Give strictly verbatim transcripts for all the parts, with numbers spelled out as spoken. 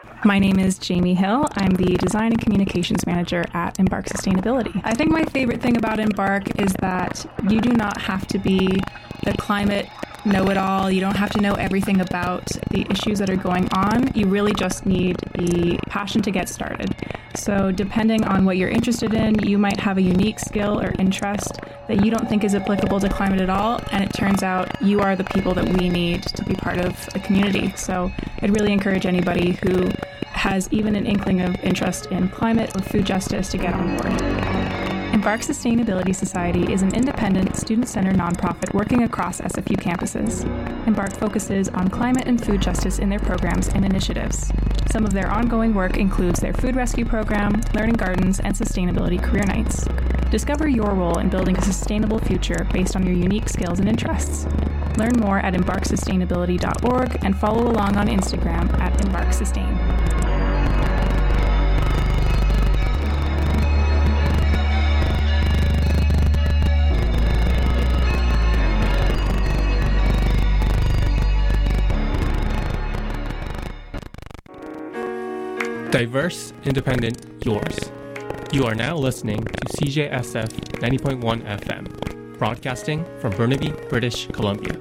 My name is Jamie Hill. I'm the Design and Communications Manager at Embark Sustainability. I think my favorite thing about Embark is that you do not have to be the climate know-it-all. You don't have to know everything about the issues that are going on. You really just need the passion to get started. So depending on what you're interested in, you might have a unique skill or interest that you don't think is applicable to climate at all, and it turns out you are the people that we need to be part of a community. So I'd really encourage anybody who has even an inkling of interest in climate or food justice to get on board. Embark Sustainability Society is an independent, student-centered nonprofit working across S F U campuses. Embark focuses on climate and food justice in their programs and initiatives. Some of their ongoing work includes their food rescue program, learning gardens, and sustainability career nights. Discover your role in building a sustainable future based on your unique skills and interests. Learn more at embark sustainability dot org and follow along on Instagram at Embark Sustain. Diverse, independent, yours. You are now listening to C J S F ninety point one F M, broadcasting from Burnaby, British Columbia.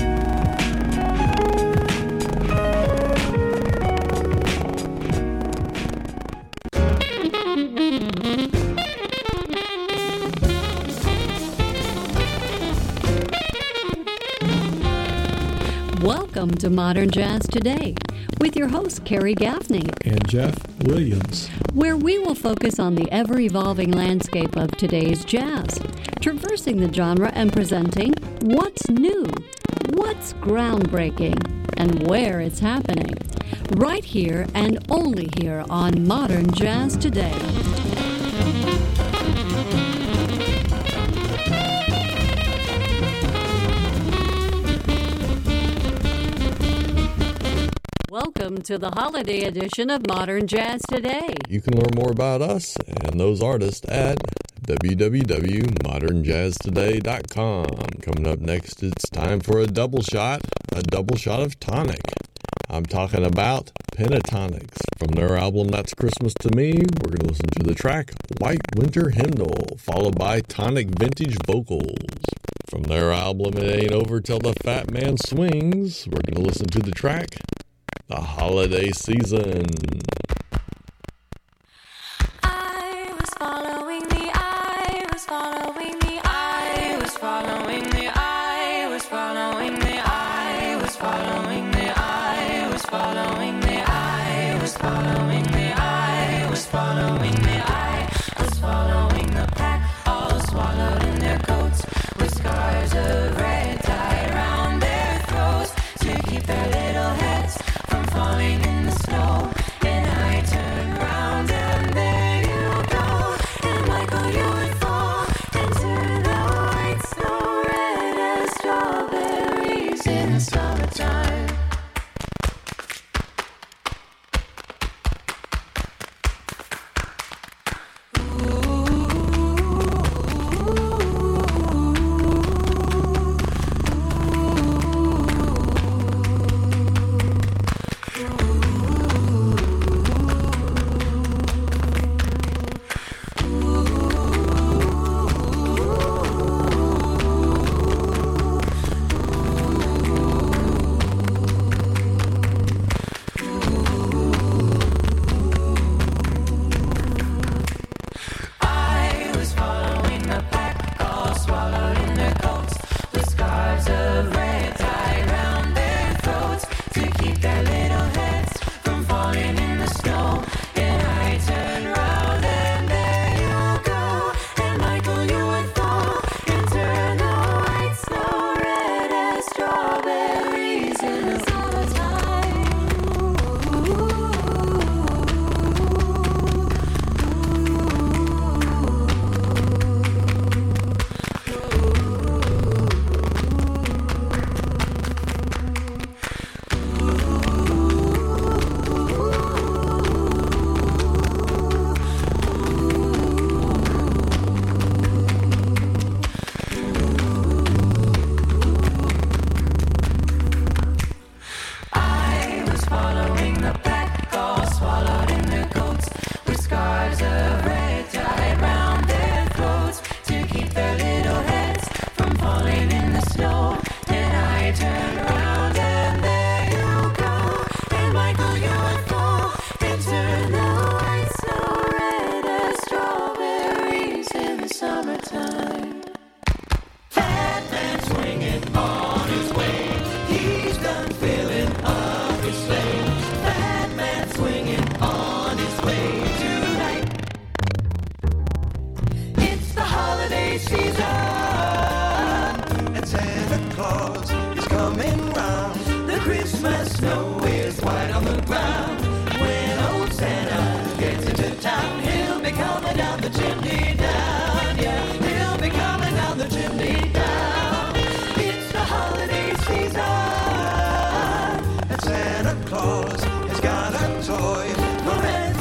Welcome to Modern Jazz Today with your host, Carrie Gaffney and Jeff Williams, where we will focus on the ever-evolving landscape of today's jazz, traversing the genre and presenting what's new, what's groundbreaking, and where it's happening, right here and only here on Modern Jazz Today. Welcome to the holiday edition of Modern Jazz Today. You can learn more about us and those artists at w w w dot modern jazz today dot com. Coming up next, it's time for a double shot, a double shot of tonic. I'm talking about Pentatonix. From their album That's Christmas to Me, we're going to listen to the track White Winter Hymnal, followed by Tonic Vintage Vocals. From their album It Ain't Over Till the Fat Man Swings, we're going to listen to the track The Holiday Season. I was following the I was following the I was following the I was following the I was following the I was following the I was following the I was following the I was following the pack, all swallowed in their coats, with scars of red tied around their throats to keep their little heads from falling in the snow. And I turned round and there you go, and Michael, you would fall into the white snow, red as strawberries in the summertime. Ooh.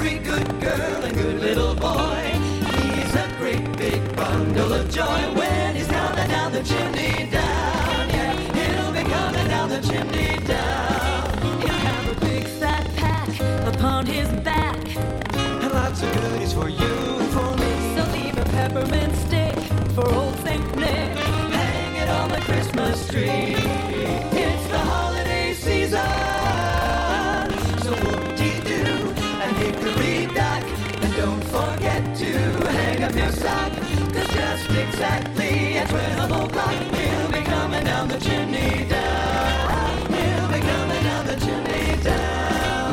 every good girl and good little boy. He's a great big bundle of joy when he's coming down the chimney down. Yeah, he'll be coming down the chimney down. He'll have a big fat pack upon his back, And lots of goodies for you and for me. so leave a peppermint stick for old Saint Nick. Hang it on the Christmas tree. It's the holiday season. So whoop-dee-doo and hickory-dock. And don't forget to hang up your sock. Cause just exactly at twelve o'clock he'll be coming down the chimney down. He'll be coming down the chimney down.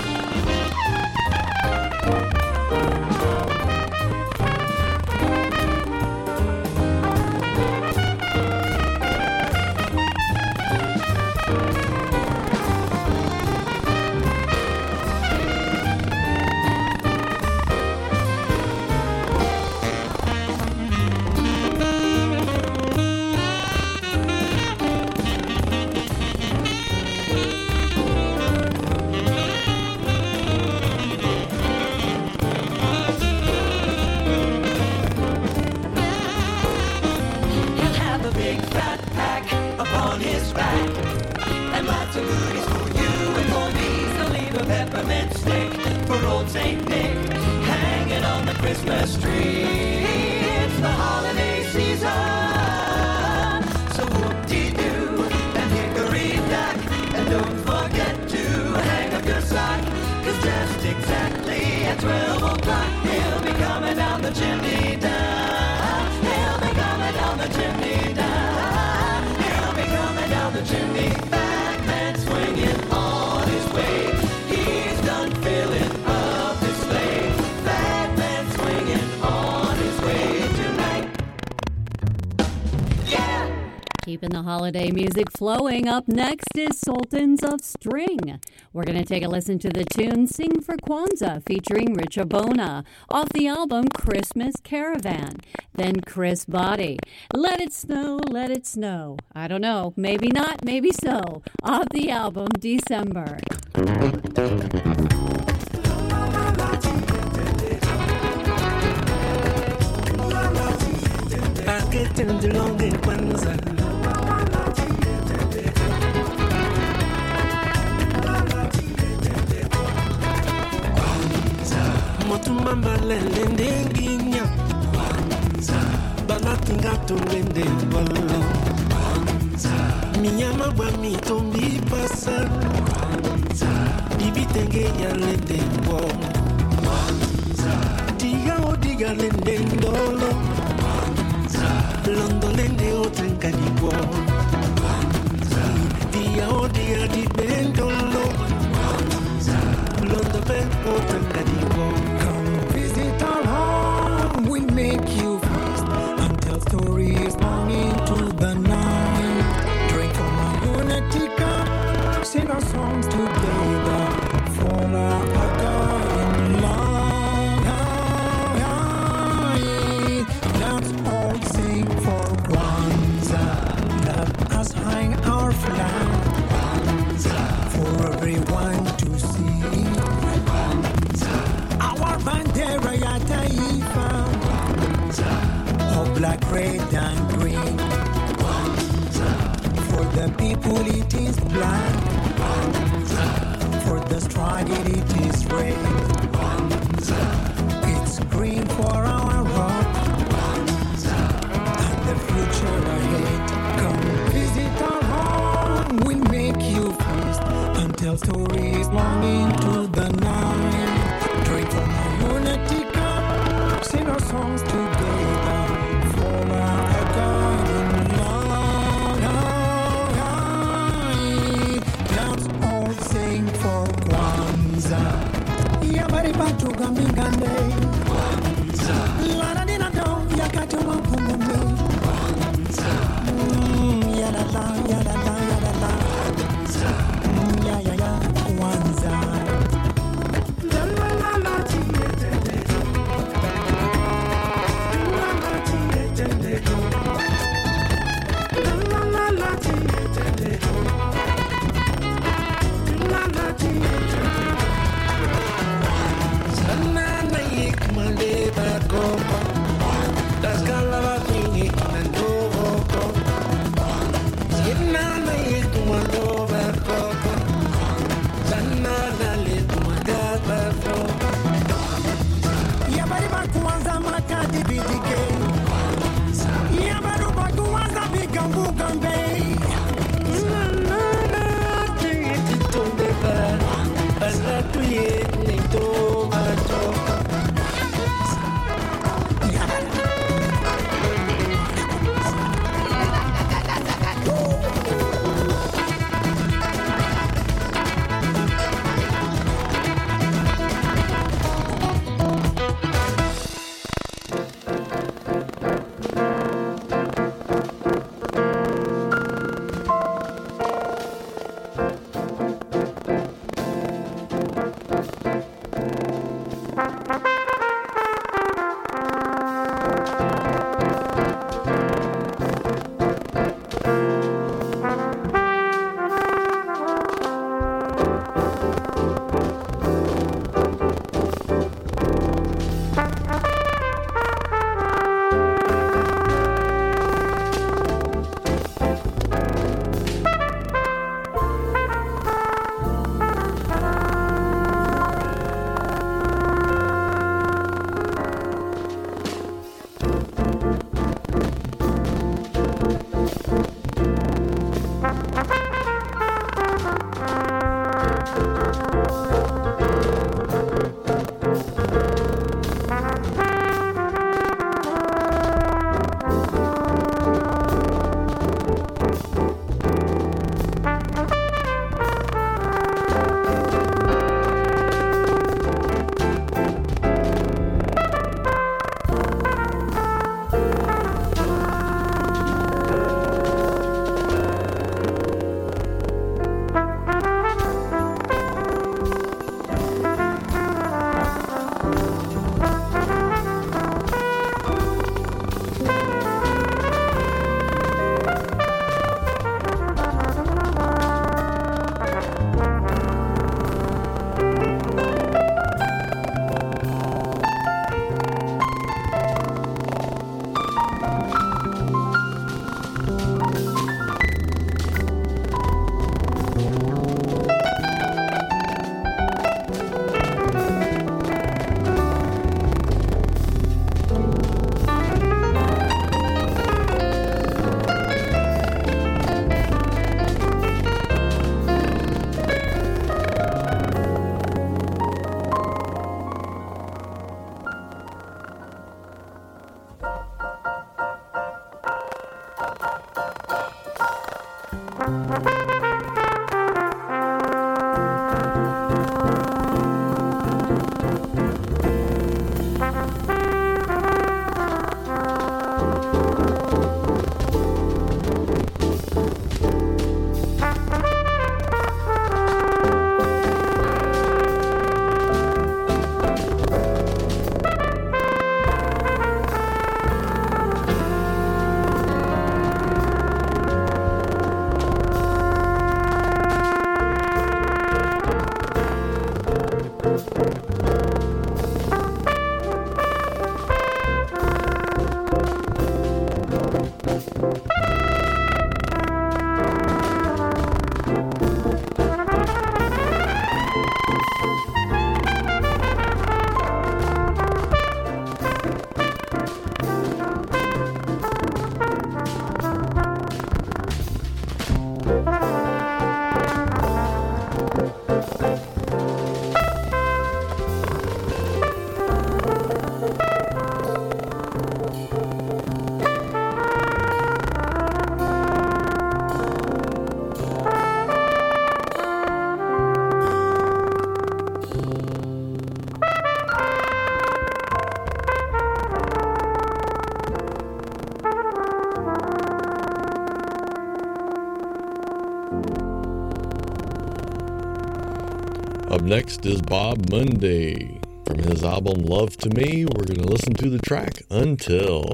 He'll have a big fat pack upon his back. And lots of goodies for you and for me. So leave a peppermint stick for old Saint Nick. Hang it on the Christmas tree. It's the holiday season. So whoop-dee-doo and hickory-dock. And don't forget to hang up your sock. Cause just exactly at twelve o'clock he'll be coming down the chimney down. He'll be coming down the chimney down. He'll be coming down the chimney. Fat man swinging on his way. He's done filling up his sleigh. Fat man swinging on his way tonight. Yeah! Keeping the holiday music flowing. Up next is Sultans of String. We're going to take a listen to the tune Sing for Kwanzaa featuring Rich Abona off the album Christmas Caravan. Then Chris Body, Let It Snow, Let It Snow. I don't know, maybe not, maybe so. Off the album December. Motumamba lende nginya Kwanza Balatinga tulende wala Kwanza Minyama ba mitombi pasa Kwanza Bibitenge ya lende wo Kwanza Diga o diga lende ndolo Kwanza Londo lende o tenkani wo Kwanza Diga o diga di bendolo Kwanza Londo ben o tenkani wo. Visit our home, we make you feast and tell stories long into the night. Drink from our unity cup, sing our songs together, for our God in love. Let's all sing for Kwanzaa. Let us hang our flag for everyone to see. Our bandera ya taifa of black, red and green. For the people it is black, for the struggle it is red. It's green for our rock and the future ahead. Come visit our home, we make you feast and tell stories long into the night. Drink from our unity cup, sing our songs together, for our God in love. Let's all sing for Kwanzaa. Yabari batu gambingande Kwanzaa. Lana dina do yakati wapunga me Kwanzaa. Mm, yada la yada la yada la Kwanzaa. Mm, ya ya ya Kwanzaa. La la la la tiye La la tiye La la la la tiye La la tiye Up next is Bob Monday. From his album Love to Me, we're going to listen to the track Until.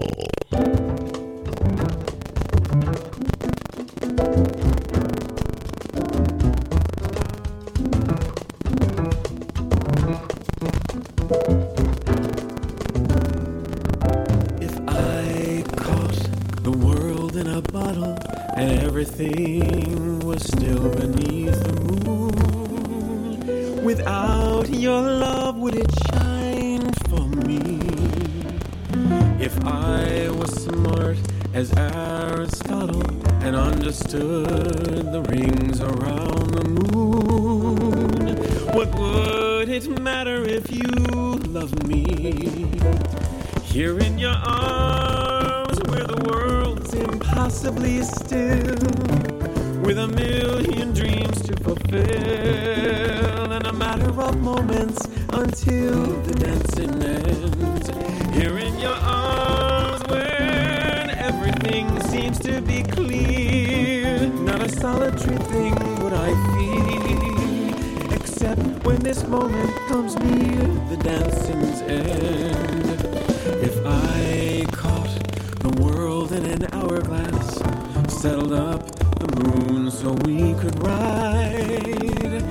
If I caught the world in a bottle and everything was still beneath the moon, without your love, would it shine for me? If I was smart as Aristotle and understood the rings around the moon, what would it matter if you loved me? Here in your arms, where the world's impossibly still, with a million dreams to fulfill, and a matter of moments until the dancing ends. Here in your arms, when everything seems to be clear, not a solitary thing would I feel, except when this moment comes near the dancing's end. If I caught the world in an hourglass, settled up the moon so we could ride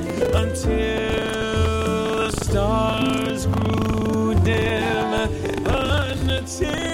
until the stars grew dim, until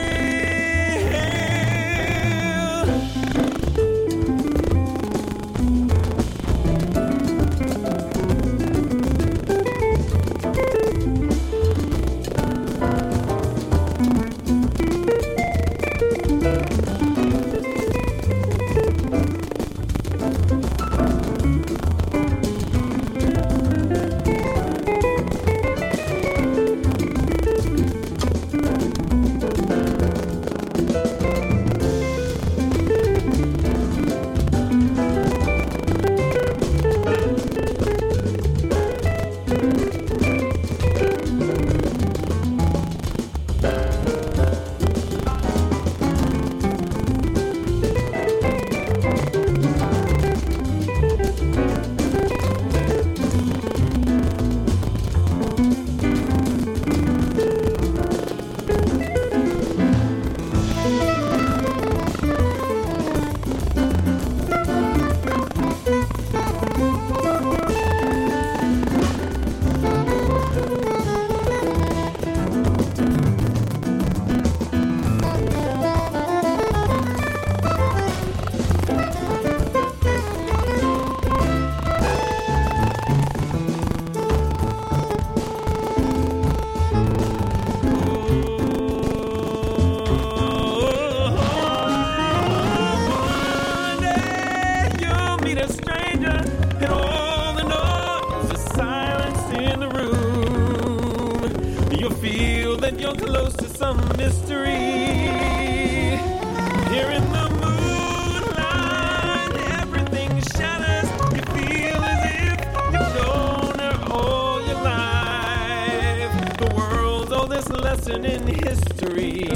in history.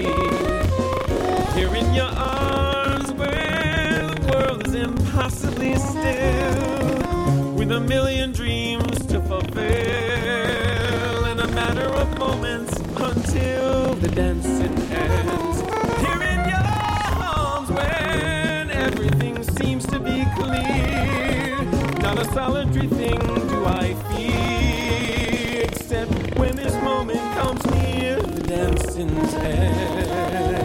Here in your arms, where the world is impossibly still, with a million dreams to fulfill, in a matter of moments until the dancing ends. Here in your arms, when everything seems to be clear, not a solitary thing do I feel, heaven's end.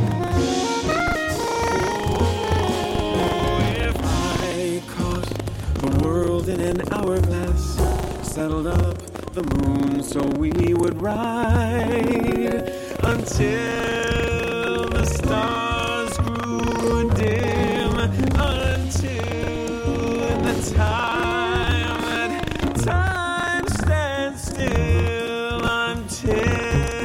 Oh, if I caught the world in an hourglass, settled up the moon so we would ride until the stars grew dim, until the time that time stands still, until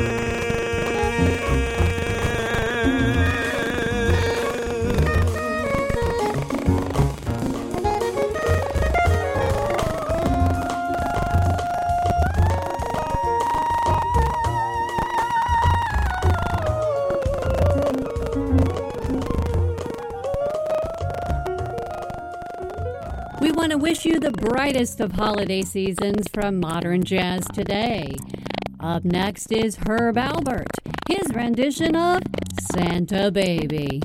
We want to wish you the brightest of holiday seasons from Modern Jazz Today. Up next is Herb Albert, his rendition of Santa Baby.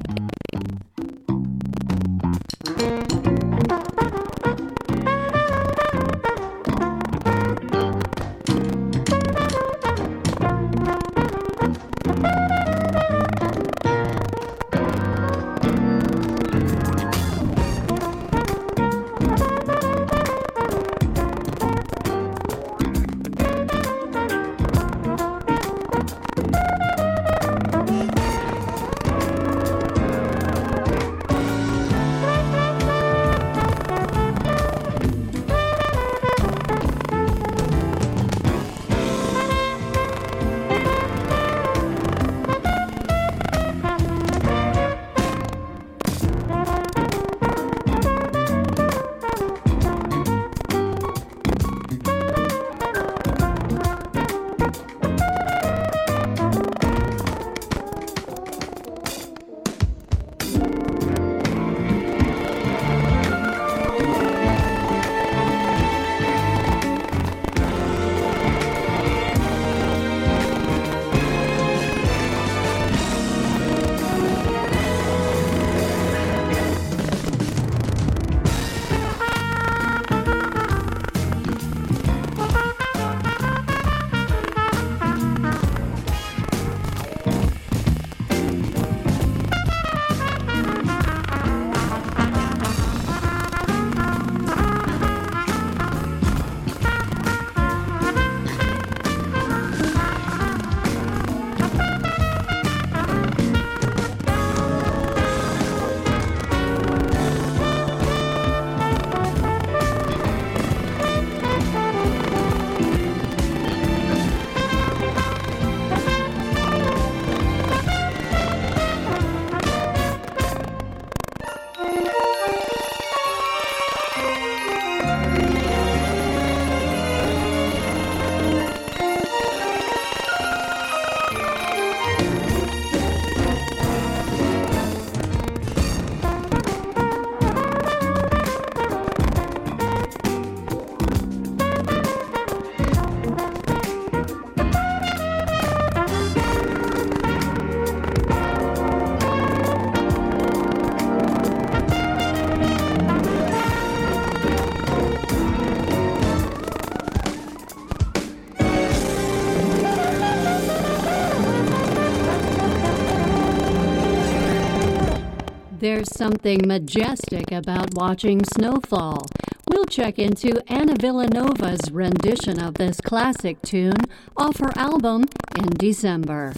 There's something majestic about watching snowfall. We'll check into Anna Villanova's rendition of this classic tune off her album in December.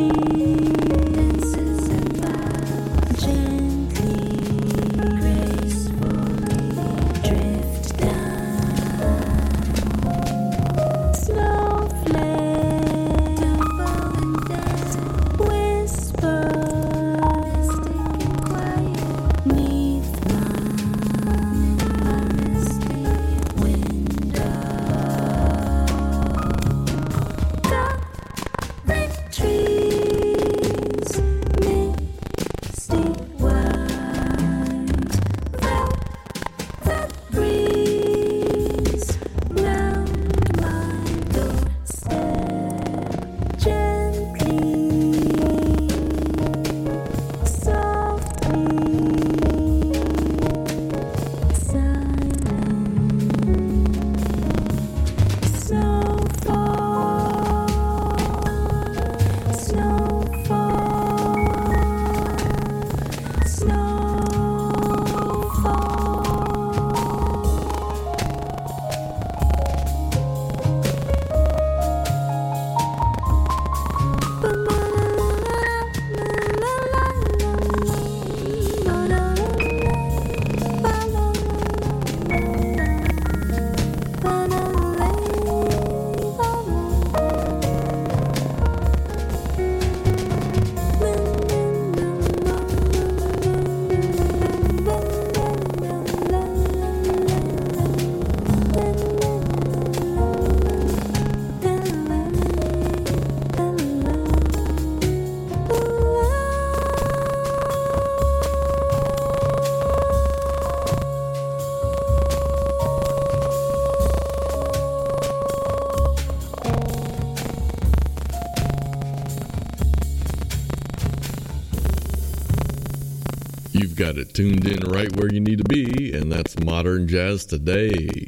You've got it tuned in right where you need to be, and that's Modern Jazz Today.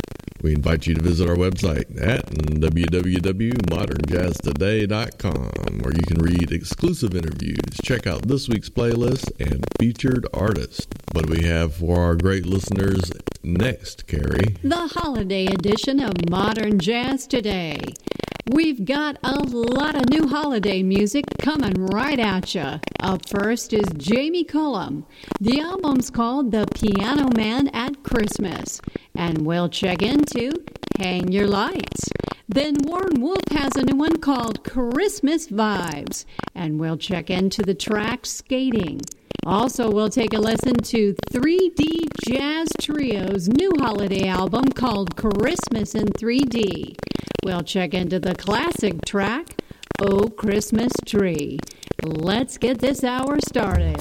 We invite you to visit our website at w w w dot modern jazz today dot com, where you can read exclusive interviews, check out this week's playlist, and featured artists. What do we have for our great listeners next, Carrie? The holiday edition of Modern Jazz Today. We've got a lot of new holiday music coming right at you. Up first is Jamie Cullum. The album's called The Piano Man at Christmas. And we'll check into Hang Your Lights. Then Warren Wolf has a new one called Christmas Vibes. And we'll check into the track Skating. Also, we'll take a listen to three D Jazz Trio's new holiday album called Christmas in three D. We'll check into the classic track, Oh Christmas Tree. Let's get this hour started.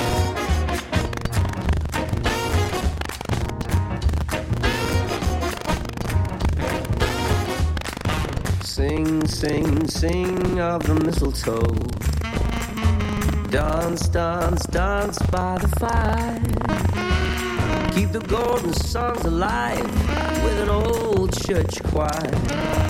Sing, sing, sing of the mistletoe. Dance, dance, dance by the fire. Keep the golden songs alive with an old church choir.